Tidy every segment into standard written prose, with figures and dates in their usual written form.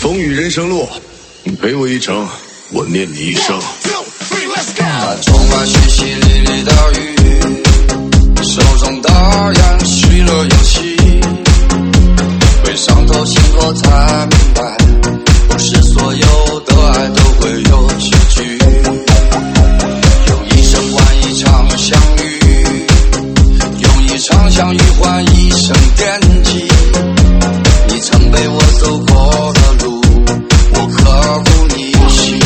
风雨人生路，你陪我一程，我念你一生。 他充满淅淅沥沥的雨，手中的烟许了游戏，会伤透心后才明白，不是所有的爱都会有结局。用一生换一场相遇，用一场相遇换一生惦记。你曾陪我走过的路，我刻骨铭心。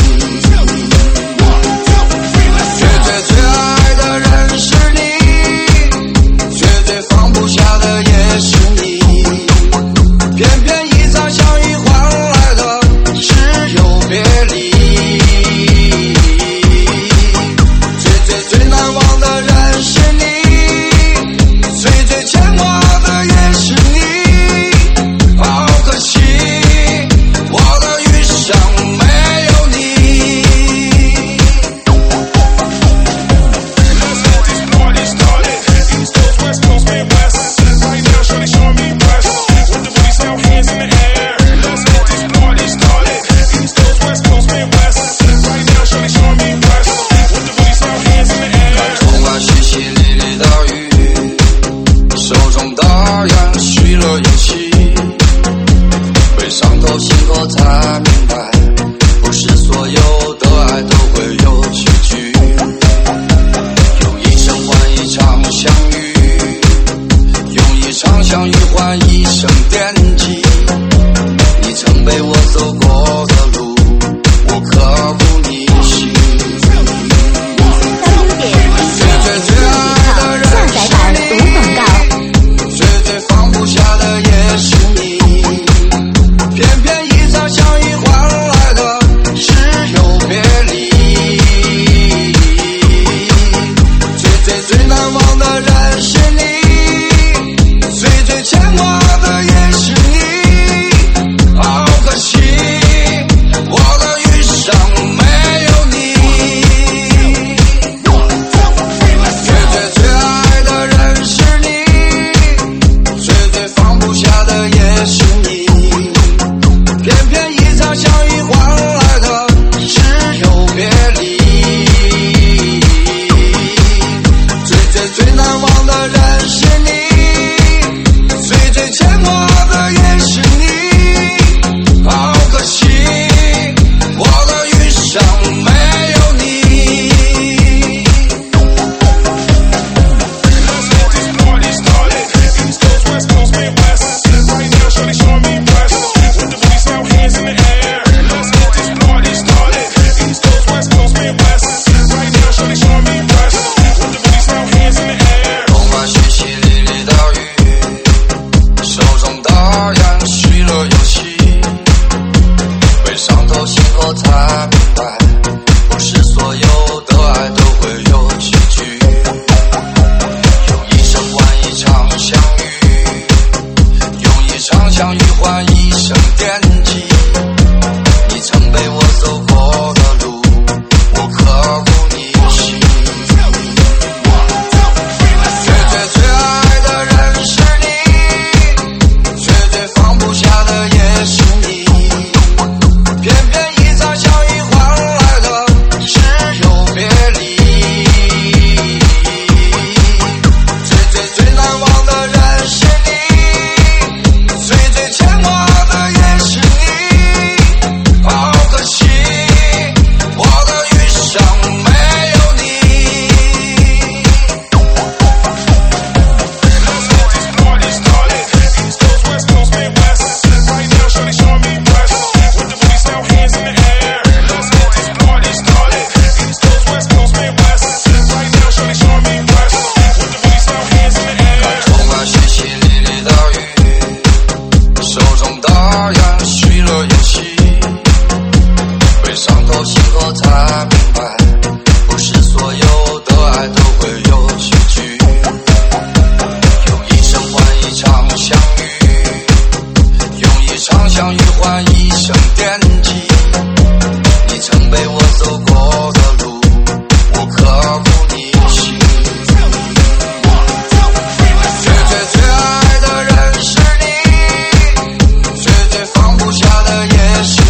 最爱的人是你，最放不下的也是你，偏偏一场相遇换来的只有别离。最难忘的人是你，最牵挂的也是你，好可惜我的余生没有你。心后才明白，不是所有的爱都会有结局。用一生换一场相遇，用一场相遇换一生惦记。你曾陪我走过的路，我刻骨铭心。最爱的人是你，最放不下的也是你，偏偏一场相遇换来的只有别离。最难忘的人是你，最牵挂的也是你，好可惜我的余生没有你。最爱的人是你，最放不下的也是你，偏偏一场相遇换来的只有别离。最难忘的人是你，最牵挂的也是你，好可惜我的余生没有你。才明白，不是所有的爱都会有结局。用一生换一场相遇，用一场相遇换一生惦记。你曾陪我走过的路，我刻骨铭心。最爱的人是你，最放不下的也是你，偏偏一场相遇换来的只有别离。最难忘的人是你，最牵挂的也是你，好可惜我的余生没有你。心后才明白，不是所有的爱都会有结局。用一生换一场相遇，用一场相遇换一生惦记。你曾陪我走过的路，我刻骨铭心。最爱的人是你，最放不下的也是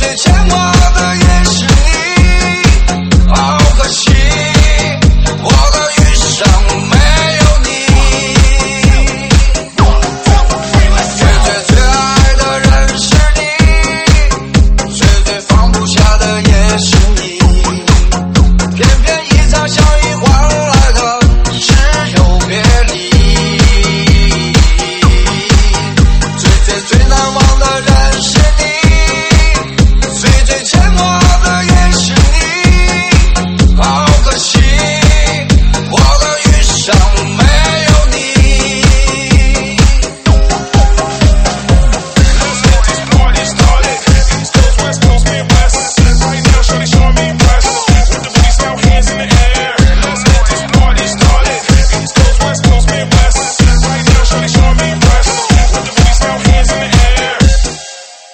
别牵挂。